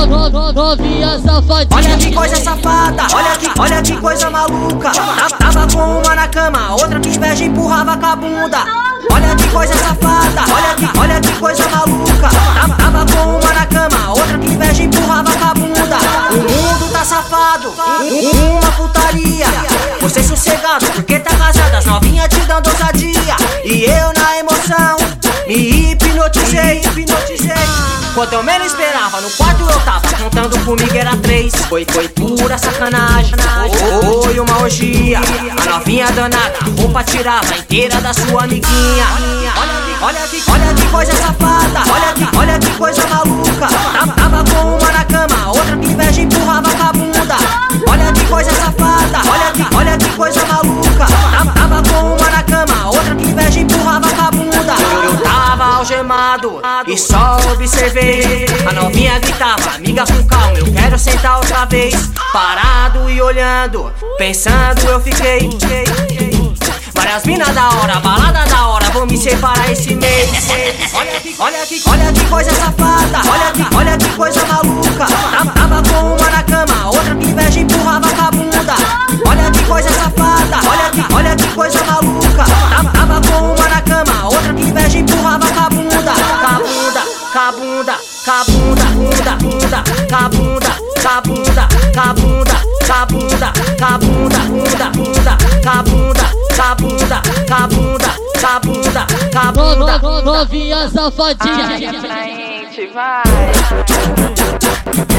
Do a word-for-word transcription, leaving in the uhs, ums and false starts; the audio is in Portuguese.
novinha safadinha. Olha que coisa safada, olha que, olha que coisa maluca. Tava, tava com uma na cama, outra que inveja empurrava com a bunda. Olha que coisa safada, olha que, olha que coisa maluca. Tava, tava com uma na cama, outra que inveja empurrava com a bunda. O mundo tá safado, um, uma putaria. Você sossegado, porque tá casada, as novinhas te dando ousadia. E eu na emoção, me hipnotizei, hipnotizei. Quanto eu menos esperava, no quarto eu tava contando comigo era três. Foi, foi pura sacanagem, foi uma orgia. A novinha danada, a roupa tirava inteira da sua amiguinha. Olha que, olha que, olha que coisa safada, olha que, olha que coisa maluca. Tava, tava com uma na cama, outra que inveja empurrava com a bunda. Olha que coisa safada, olha que, olha que coisa maluca. Tava, tava com uma na cama, outra que inveja empurrava com a bunda. Eu tava algemado e só observei. A novinha gritava, amiga com calma, eu quero sentar outra vez. Parado e olhando, pensando eu fiquei. Várias minas da hora, balada da hora, vou me separar esse mês. Olha que, olha que, olha que coisa safada, olha que, olha que coisa maluca. Tava, tava com uma na cama, outra que inveja empurrava com a bunda. Olha que coisa safada, olha que, olha que coisa maluca. Tava, tava com uma na cama, outra que inveja empurrava com a bunda. Cabunda, cabunda, bunda, bunda, cabunda, cabunda, cabunda, cabunda, cabunda, bunda, bunda, cabunda, cabunda, cabunda, cabunda, cabunda. Novinha safadinha. Ai, pra gente, vai.